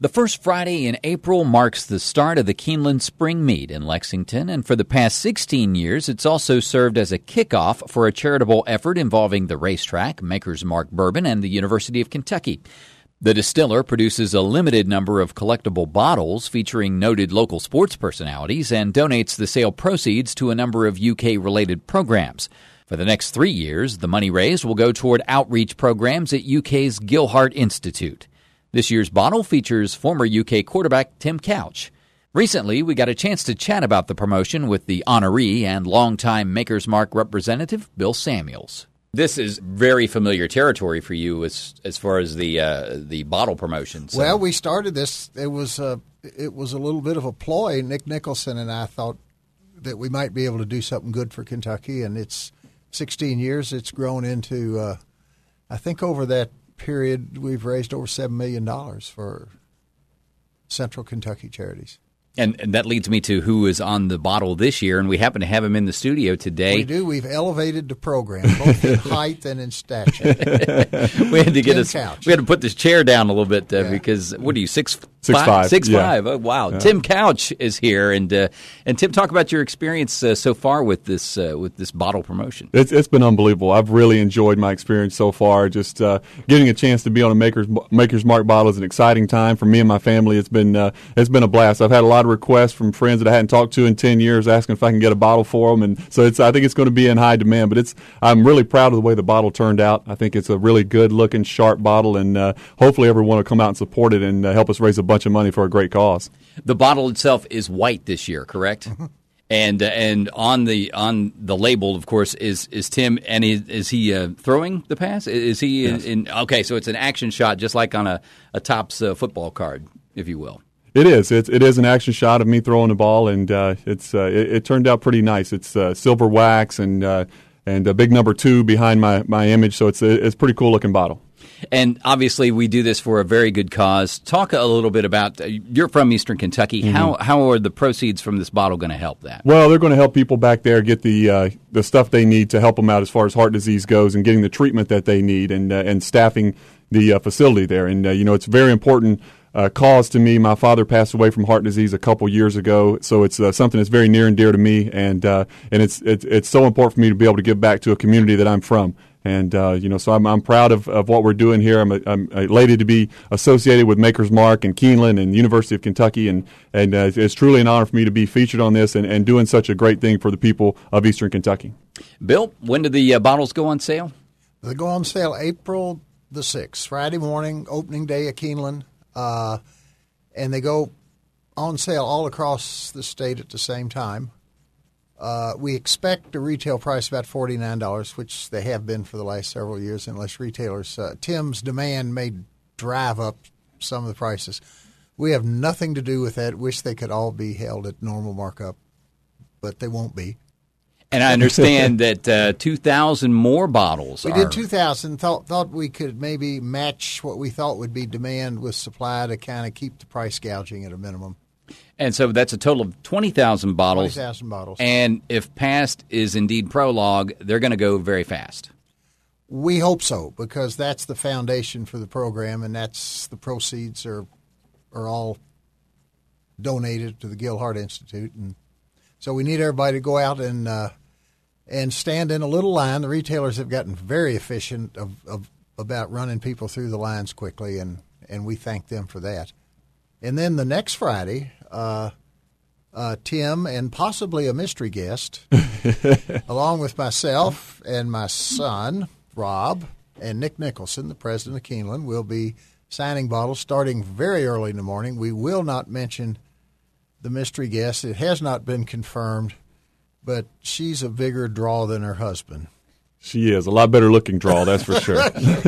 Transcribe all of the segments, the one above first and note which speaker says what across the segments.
Speaker 1: The first Friday in April marks the start of the Keeneland Spring Meet in Lexington, and for the past 16 years, it's also served as a kickoff for a charitable effort involving the racetrack, Maker's Mark Bourbon, and the University of Kentucky. The distiller produces a limited number of collectible bottles featuring noted local sports personalities and donates the sale proceeds to a number of UK-related programs. For the next 3 years, the money raised will go toward outreach programs at UK's Gilhart Institute. This year's bottle features former UK quarterback Tim Couch. Recently, we got a chance to chat about the promotion with the honoree and longtime Maker's Mark representative, Bill Samuels. This is very familiar territory for you as far as the bottle promotion. So.
Speaker 2: Well, we started this. It was a little bit of a ploy. Nick Nicholson and I thought that we might be able to do something good for Kentucky, and it's 16 years. It's grown into, I think over that period, we've raised over $7 million for Central Kentucky charities.
Speaker 1: And that leads me to who is on the bottle this year, and we happen to have him in the studio today.
Speaker 2: We do. We've elevated the program, both in height and in stature.
Speaker 1: We had to put this chair down a little bit because what are you, 6'5"? 6'5". Oh, wow. Yeah. Tim Couch is here, and Tim, talk about your experience so far with this bottle promotion.
Speaker 3: It's been unbelievable. I've really enjoyed my experience so far. Just getting a chance to be on a Maker's Mark bottle is an exciting time for me and my family. It's been a blast. I've had a lot of requests from friends that I hadn't talked to in 10 years asking if I can get a bottle for them, and so I think it's going to be in high demand. But I'm really proud of the way the bottle turned out. I think it's a really good looking, sharp bottle, and hopefully everyone will come out and support it and help us raise a bunch of money for a great cause.
Speaker 1: The bottle itself is white this year, correct? Mm-hmm. And on the label, of course, is Tim, and is he throwing the pass? Is he
Speaker 3: yes.
Speaker 1: in? Okay, so it's an action shot, just like on a Topps football card, if you will.
Speaker 3: It is. It is an action shot of me throwing the ball, and it turned out pretty nice. It's silver wax and a big number 2 behind my image, so it's a pretty cool looking bottle.
Speaker 1: And obviously, we do this for a very good cause. Talk a little bit about you're from Eastern Kentucky. Mm-hmm. How are the proceeds from this bottle going to help that?
Speaker 3: Well, they're going to help people back there get the stuff they need to help them out as far as heart disease goes, and getting the treatment that they need, and staffing the facility there. And it's very important. Cause to me. My father passed away from heart disease a couple years ago, so it's something that's very near and dear to me, and it's so important for me to be able to give back to a community that I'm from. And so I'm proud of what we're doing here. I'm elated to be associated with Maker's Mark and Keeneland and University of Kentucky, and it's truly an honor for me to be featured on this and doing such a great thing for the people of Eastern Kentucky.
Speaker 1: Bill, when do the bottles go on sale?
Speaker 2: They go on sale April the 6th, Friday morning, opening day at Keeneland. And they go on sale all across the state at the same time. We expect a retail price about $49, which they have been for the last several years, unless retailers. Tim's demand may drive up some of the prices. We have nothing to do with that. Wish they could all be held at normal markup, but they won't be.
Speaker 1: And I understand that 2,000 more bottles.
Speaker 2: We did 2,000. Thought we could maybe match what we thought would be demand with supply to kind of keep the price gouging at a minimum.
Speaker 1: And so that's a total of 20,000 bottles.
Speaker 2: 20,000 bottles.
Speaker 1: And if past is indeed prologue, they're going to go very fast.
Speaker 2: We hope so, because that's the foundation for the program, and that's the proceeds are all donated to the Gilhart Institute. And so we need everybody to go out and stand in a little line. The retailers have gotten very efficient about running people through the lines quickly, and we thank them for that. And then the next Friday, Tim and possibly a mystery guest, along with myself and my son, Rob, and Nick Nicholson, the president of Keeneland, will be signing bottles starting very early in the morning. We will not mention the mystery guest. It has not been confirmed, but she's a bigger draw than her husband.
Speaker 3: She is. A lot better looking draw, that's for sure.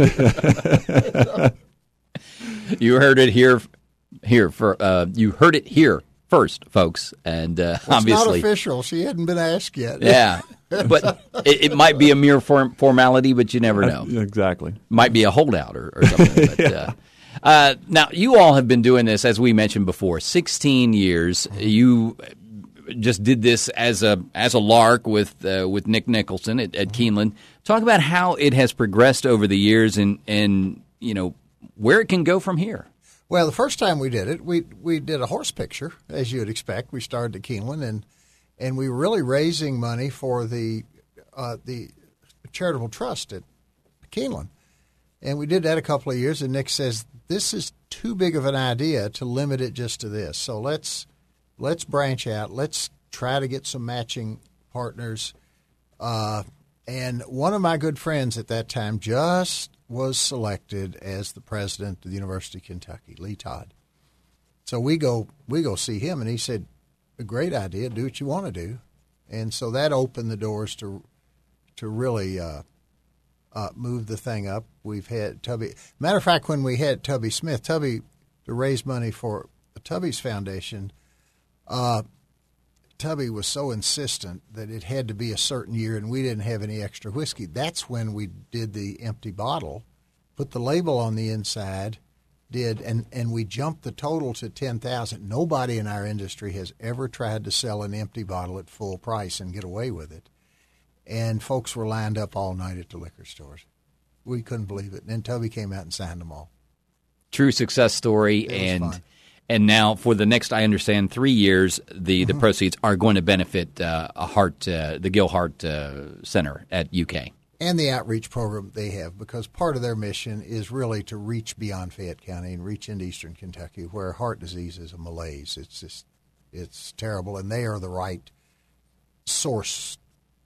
Speaker 1: You heard it here. You heard it here first, folks, and obviously
Speaker 2: it's not official. She hadn't been asked yet.
Speaker 1: Yeah, but it might be a mere formality, but you never know.
Speaker 3: Exactly,
Speaker 1: might be a holdout or something. But, now you all have been doing this, as we mentioned before, 16 years. You just did this as a lark with Nick Nicholson at Keeneland. Talk about how it has progressed over the years, and where it can go from here.
Speaker 2: Well, the first time we did it, we did a horse picture, as you would expect. We started at Keeneland, and we were really raising money for the charitable trust at Keeneland. And we did that a couple of years, and Nick says, this is too big of an idea to limit it just to this. So let's branch out. Let's try to get some matching partners. And one of my good friends at that time just was selected as the president of the University of Kentucky, Lee Todd. So we go see him, and he said, a great idea, do what you want to do. And so that opened the doors to really move the thing up. We've had Tubby. Matter of fact, when we had Tubby Smith, to raise money for the Tubby's Foundation, Tubby was so insistent that it had to be a certain year, and we didn't have any extra whiskey. That's when we did the empty bottle, put the label on the inside, and we jumped the total to 10,000. Nobody in our industry has ever tried to sell an empty bottle at full price and get away with it. And folks were lined up all night at the liquor stores. We couldn't believe it. And then Tubby came out and signed them all.
Speaker 1: True success story. And now for the next, I understand, 3 years, the proceeds are going to benefit the Gil Hart Center at UK.
Speaker 2: And the outreach program they have, because part of their mission is really to reach beyond Fayette County and reach into eastern Kentucky, where heart disease is a malaise. It's terrible, and they are the right source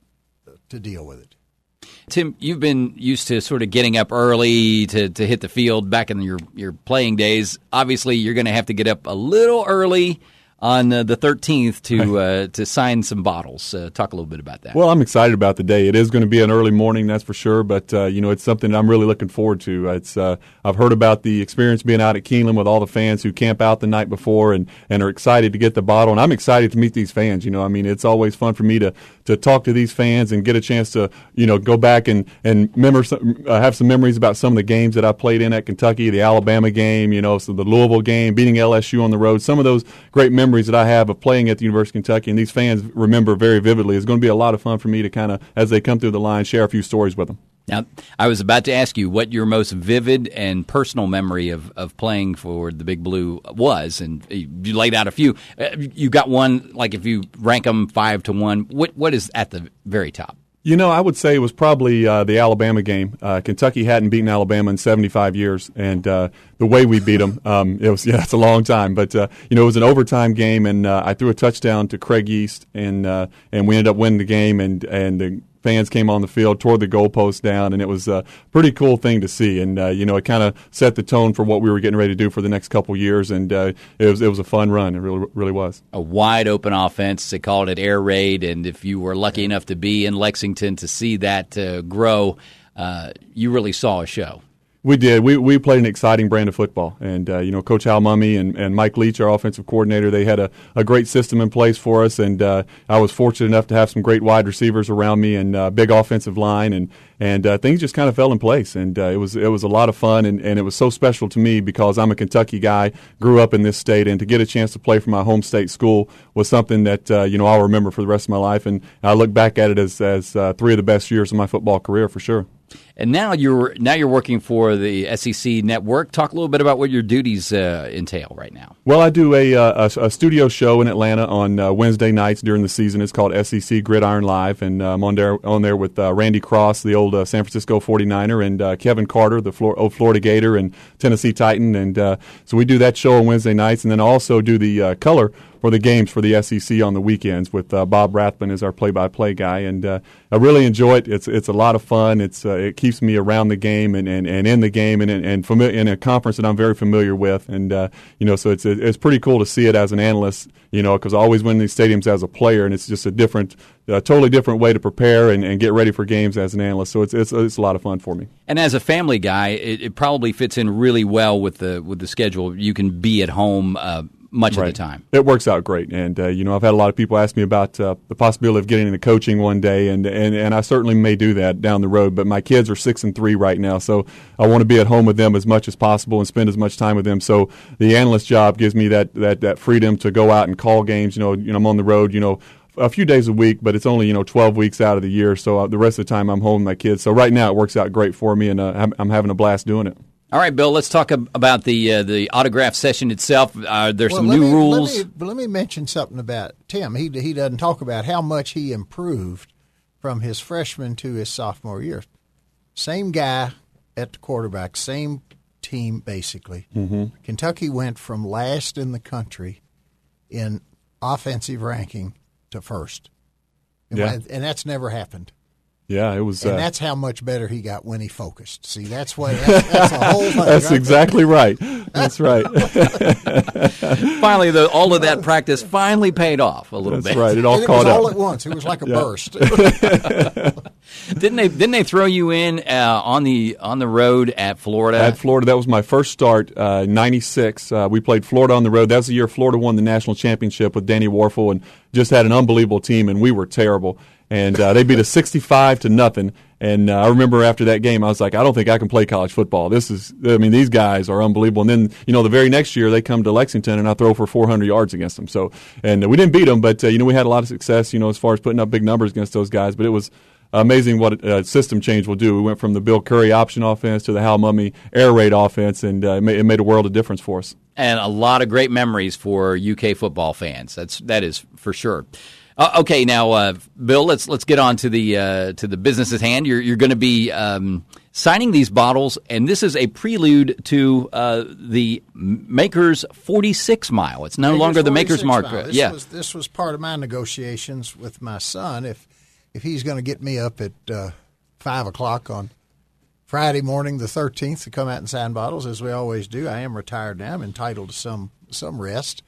Speaker 2: to deal with it.
Speaker 1: Tim, you've been used to sort of getting up early to hit the field back in your playing days. Obviously, you're going to have to get up a little early on the 13th to sign some bottles. Talk a little bit about that.
Speaker 3: Well, I'm excited about the day. It is going to be an early morning, that's for sure, but it's something I'm really looking forward to. I've heard about the experience being out at Keeneland with all the fans who camp out the night before and are excited to get the bottle, and I'm excited to meet these fans. It's always fun for me to talk to these fans and get a chance to go back and have some memories about some of the games that I played in at Kentucky, the Alabama game, so the Louisville game, beating LSU on the road, some of those great memories that I have of playing at the University of Kentucky, and these fans remember very vividly. It's going to be a lot of fun for me to kind of, as they come through the line, share a few stories with them.
Speaker 1: Now, I was about to ask you what your most vivid and personal memory of playing for the Big Blue was, and you laid out a few. You got one, like if you rank them 5 to 1, what is at the very top?
Speaker 3: I would say it was probably the Alabama game. Kentucky hadn't beaten Alabama in 75 years, and the way we beat them, it's a long time. But it was an overtime game, and I threw a touchdown to Craig East, and we ended up winning the game, and the fans came on the field, tore the goalpost down, and it was a pretty cool thing to see. And it kind of set the tone for what we were getting ready to do for the next couple years, and it was a fun run. It really was.
Speaker 1: A wide open offense. They called it air raid, and if you were lucky enough to be in Lexington to see that grow, you really saw a show.
Speaker 3: We did. We played an exciting brand of football. And, Coach Hal Mumme and Mike Leach, our offensive coordinator, they had a great system in place for us. And I was fortunate enough to have some great wide receivers around me and big offensive line. And things just kind of fell in place. And it was a lot of fun. And it was so special to me because I'm a Kentucky guy, grew up in this state. And to get a chance to play for my home state school was something that, I'll remember for the rest of my life. And I look back at it as 3 of the best years of my football career for sure.
Speaker 1: And now you're working for the SEC Network. Talk a little bit about what your duties entail right now.
Speaker 3: Well, I do a studio show in Atlanta on Wednesday nights during the season. It's called SEC Gridiron Live, and I'm on there with Randy Cross, the old San Francisco 49er, and Kevin Carter, the old Florida Gator and Tennessee Titan. And so we do that show on Wednesday nights, and then I also do the color for the games for the SEC on the weekends with Bob Rathbun as our play-by-play guy, and I really enjoy it. It's a lot of fun. It keeps me around the game and in the game and in a conference that I'm very familiar with, and so it's pretty cool to see it as an analyst, because I always win these stadiums as a player, and it's just a totally different way to prepare and get ready for games as an analyst. So it's a lot of fun for me.
Speaker 1: And as a family guy, it probably fits in really well with the schedule. You can be at home much of the time.
Speaker 3: It works out great. And, I've had a lot of people ask me about the possibility of getting into coaching one day, and I certainly may do that down the road. But my kids are 6 and 3 right now, so I want to be at home with them as much as possible and spend as much time with them. So the analyst job gives me that freedom to go out and call games. I'm on the road, a few days a week, but it's only 12 weeks out of the year, so the rest of the time I'm home with my kids. So right now it works out great for me, and I'm having a blast doing it.
Speaker 1: All right, Bill, let's talk about the autograph session itself. There's some new rules.
Speaker 2: Let me mention something about Tim. He doesn't talk about how much he improved from his freshman to his sophomore year. Same guy at the quarterback, same team basically. Mm-hmm. Kentucky went from last in the country in offensive ranking to first. And that's never happened.
Speaker 3: Yeah, it was.
Speaker 2: And that's how much better he got when he focused. See, that's a whole thing.
Speaker 3: That's
Speaker 2: right
Speaker 3: exactly right. That's right.
Speaker 1: Finally, all of that practice finally paid off a little bit.
Speaker 3: That's right. It all
Speaker 2: caught
Speaker 3: up.
Speaker 2: It was all at once. It was like a burst.
Speaker 1: Didn't they throw you in on the road at Florida?
Speaker 3: At Florida, that was my first start. '96, we played Florida on the road. That was the year Florida won the national championship with Danny Warfel and just had an unbelievable team, and we were terrible. And they beat us 65-0. And I remember after that game, I was like, I don't think I can play college football. These guys are unbelievable. And then, the very next year they come to Lexington and I throw for 400 yards against them. So, and we didn't beat them, but we had a lot of success, as far as putting up big numbers against those guys. But it was amazing what a system change will do. We went from the Bill Curry option offense to the Hal Mumme air raid offense, and it made a world of difference for us.
Speaker 1: And a lot of great memories for UK football fans. That is for sure. Okay, now, Bill, let's get on to the business at hand. You're going to be signing these bottles, and this is a prelude to the Makers 46 mile. It's no longer the Makers Mark.
Speaker 2: This was part of my negotiations with my son. If he's going to get me up at 5 o'clock on Friday morning, the 13th, to come out and sign bottles, as we always do. I am retired now. I'm entitled to some rest.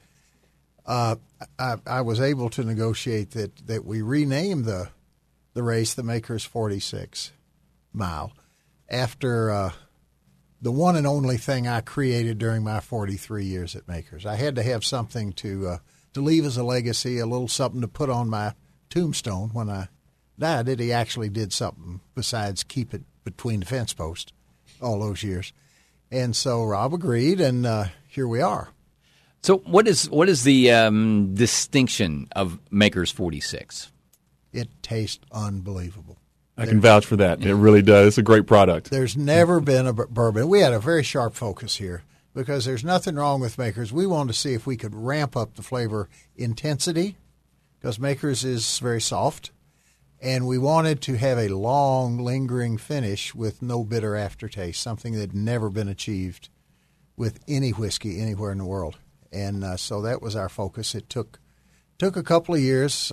Speaker 2: I was able to negotiate that we rename the race the Makers 46 mile after the one and only thing I created during my 43 years at Makers. I had to have something to leave as a legacy, a little something to put on my tombstone when I died. That he actually did something besides keep it between the fence posts all those years. And so Rob agreed, and here we are.
Speaker 1: So what is the distinction of Makers 46?
Speaker 2: It tastes unbelievable.
Speaker 3: I can vouch for that. It really does. It's a great product.
Speaker 2: There's never been a bourbon. We had a very sharp focus here because there's nothing wrong with Makers. We wanted to see if we could ramp up the flavor intensity because Makers is very soft. And we wanted to have a long, lingering finish with no bitter aftertaste, something that had never been achieved with any whiskey anywhere in the world. And so that was our focus. It took a couple of years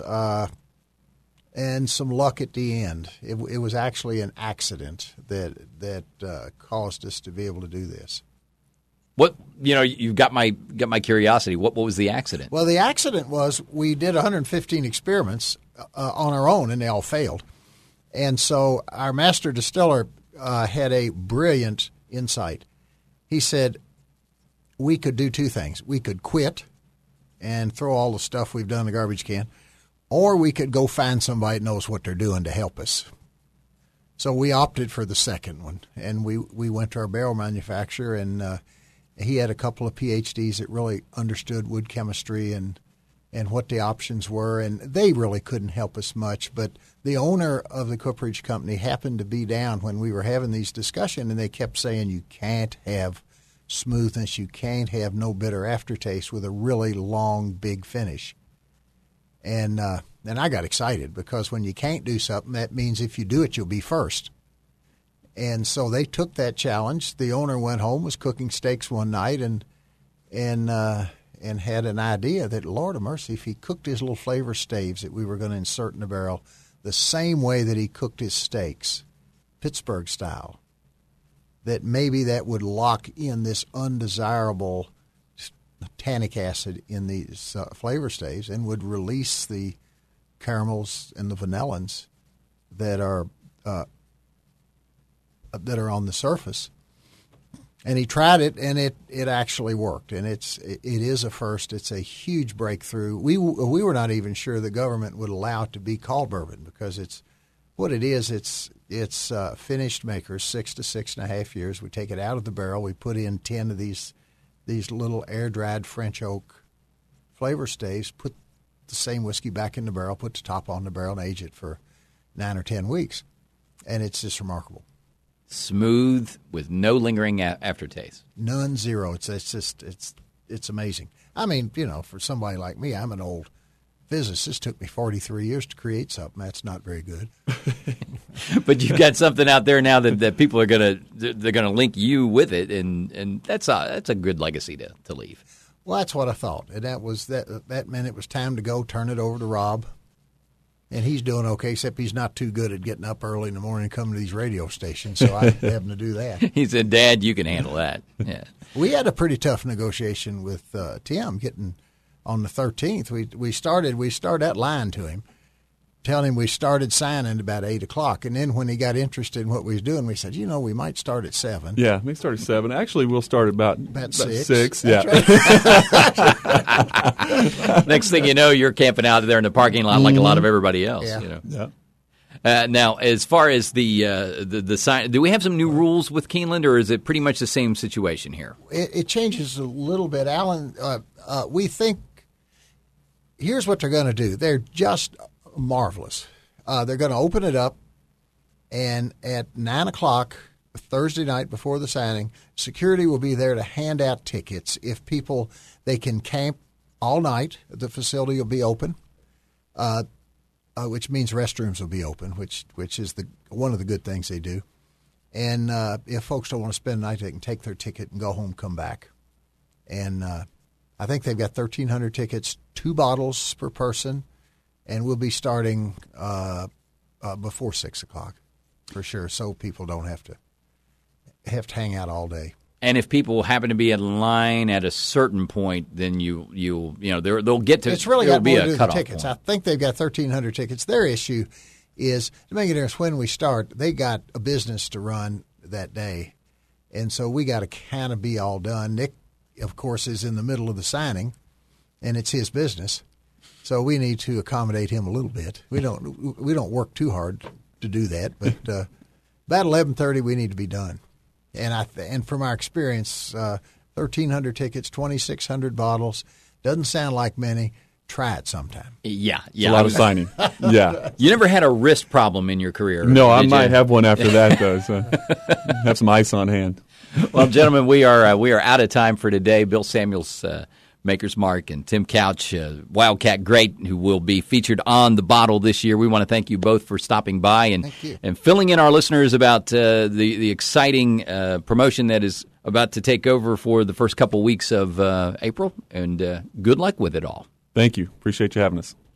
Speaker 2: and some luck at the end. It was actually an accident that caused us to be able to do this.
Speaker 1: What you've got my curiosity. What was the accident?
Speaker 2: Well, the accident was we did 115 experiments on our own, and they all failed. And so our master distiller had a brilliant insight. He said, we could do two things. We could quit and throw all the stuff we've done in the garbage can, or we could go find somebody that knows what they're doing to help us. So we opted for the second one, and we went to our barrel manufacturer, and he had a couple of PhDs that really understood wood chemistry and what the options were, and they really couldn't help us much. But the owner of the Cooperage Company happened to be down when we were having these discussions, and they kept saying you can't have smoothness, you can't have no bitter aftertaste with a really long, big finish. And I got excited because when you can't do something, that means if you do it, you'll be first. And so they took that challenge. The owner went home, was cooking steaks one night, and had an idea that, Lord of mercy, if he cooked his little flavor staves that we were going to insert in the barrel the same way that he cooked his steaks, Pittsburgh style, that maybe that would lock in this undesirable tannic acid in these flavor staves and would release the caramels and the vanillins that are on the surface. And he tried it, and it actually worked. And it is a first. It's a huge breakthrough. We were not even sure the government would allow it to be called bourbon because it's what it is. It's finished Makers, 6 to 6.5 years. We take it out of the barrel. We put in 10 of these little air-dried French oak flavor staves, put the same whiskey back in the barrel, put the top on the barrel, and age it for 9 or 10 weeks. And it's just remarkable.
Speaker 1: Smooth with no lingering aftertaste.
Speaker 2: None, zero. It's amazing. I mean, for somebody like me, I'm an old physicist. It took me 43 years to create something. That's not very good.
Speaker 1: But you've got something out there now that people are gonna link you with it, and that's a good legacy to leave.
Speaker 2: Well, that's what I thought, and that meant it was time to go turn it over to Rob. And he's doing okay, except he's not too good at getting up early in the morning and coming to these radio stations, so I'm having to do that.
Speaker 1: He said, Dad, you can handle that. Yeah.
Speaker 2: We had a pretty tough negotiation with Tim getting on the 13th. We started lying to him, telling him we started signing about 8 o'clock. And then when he got interested in what we was doing, we said, we might start at 7.
Speaker 3: Yeah, we start at 7. Actually, we'll start about 6. Yeah.
Speaker 2: Right.
Speaker 1: Next thing you know, you're camping out there in the parking lot like a lot of everybody else.
Speaker 2: Yeah.
Speaker 1: Now, as far as the sign, do we have some new rules with Keeneland, or is it pretty much the same situation here?
Speaker 2: It changes a little bit, Alan. We think here's what they're going to do. They're just marvelous. They're going to open it up, and at 9 o'clock Thursday night before the signing, security will be there to hand out tickets. If people, they can camp all night. The facility will be open, which means restrooms will be open, which is one of the good things they do. And if folks don't want to spend the night, they can take their ticket and go home, come back. And I think they've got 1,300 tickets, 2 bottles per person, and we'll be starting before 6 o'clock for sure, so people don't have to hang out all day.
Speaker 1: And if people happen to be in line at a certain point, then they'll get to.
Speaker 2: It's really got
Speaker 1: be
Speaker 2: more
Speaker 1: a
Speaker 2: to do with the tickets.
Speaker 1: Point.
Speaker 2: I think they've got 1,300 tickets. Their issue is to make it difference when we start. They got a business to run that day, and so we got to kind of be all done. Nick, of course, is in the middle of the signing, and it's his business, so we need to accommodate him a little bit. We don't work too hard to do that, but about 11:30 we need to be done. And from our experience, 1,300 tickets, 2,600 bottles, doesn't sound like many. Try it sometime.
Speaker 1: Yeah.
Speaker 3: It's a lot of signing. Yeah.
Speaker 1: You never had a wrist problem in your career?
Speaker 3: No, I might have one after that, though. So have some ice on hand.
Speaker 1: Well, gentlemen, we are out of time for today. Bill Samuels, Maker's Mark, and Tim Couch, Wildcat great, who will be featured on the bottle this year. We want to thank you both for stopping by and filling in our listeners about the exciting promotion that is about to take over for the first couple weeks of April. And good luck with it all.
Speaker 3: Thank you. Appreciate you having us.